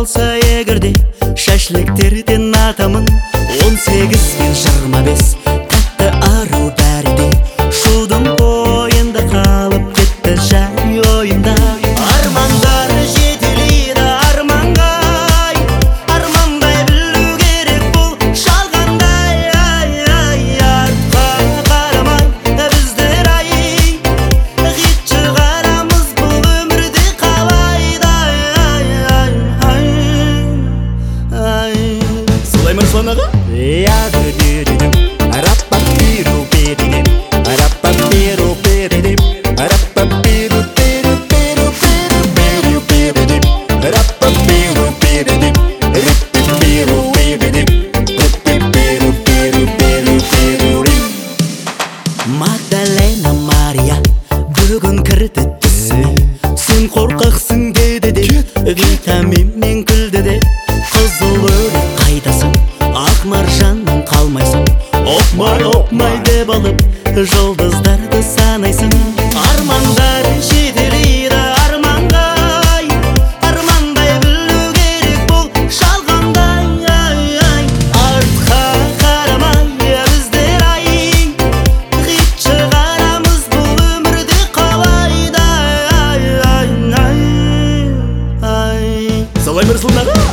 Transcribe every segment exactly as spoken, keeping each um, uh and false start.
қалса егерде шашлыктерден атамын. Он сегіз бен жиырма бес тәтті ару бәріде шудың бойында қалып кетті жай ойымда. Армандар жетелейді арманға, армандай білу керек бұл жалғандай. Артқа қарамай біздер ай, хит шығарамыз бұл өмірде қалайда. Солай ма Руслан аға? Магдалена Мария бүгін кірді түсіме. Сен қорқақсың деді де, витаминмен күлді де. Қызыл өрік қайдасың, ақ маржаннан қалмайсың. Опмай опмай деп алып жұлдыздарды санайсың. Армандар жетелейді арманға, армандай білу керек бұл жалғандай. Артқа қарамай біздер ай, хит шығарамыз бұл өмірде қалайда. Солай ма Руслан аға?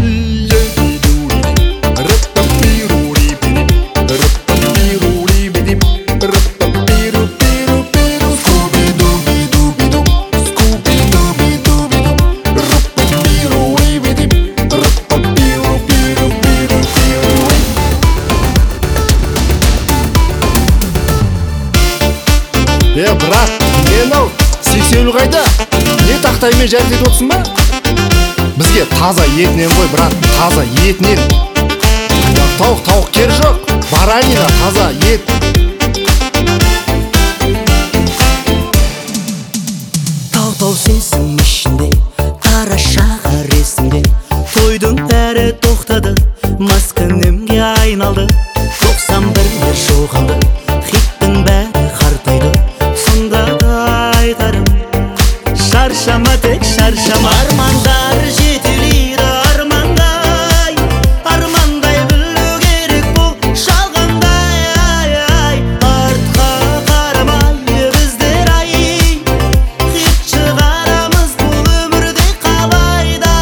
Е, брат, мен ау, сексеуіл қайда? Не тақтаймен жәрдет отсын ба? Бізге таза етінен ғой, брат, таза етінен. Тауық, тауық кер жоқ, баранина таза ет. Тау-тау сезім ішінде, қара шағыр есімде. Тойдың бәрі тоқтады, маскүнемге айналды. тоқсан бірге жоғалды, хиттің бәрі қартайды. Сонда да айтарым, шаршама тек шаршама. Армандар жетелейді армандай, армандай білу керек бұл жалғандай. Артқа қарамай біздер ай, хит шығарамыз бұл өмірде қалайда.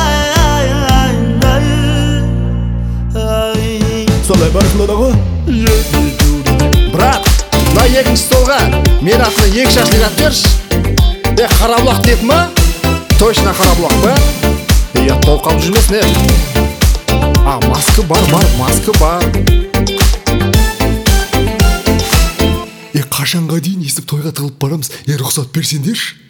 Солай бар Руслан аға? Брат, мына екінші столға мен атына екі шашлық ат берші. Е, қарабұлақ деді ма? Точно қарабұлақ па? Е, толып қалып жүрмесін, е. А, маска бар, бар, маска бар. Е, қашанға дейін естіп тойға тығылып барамыз? Е, рұқсат берсеңдерші.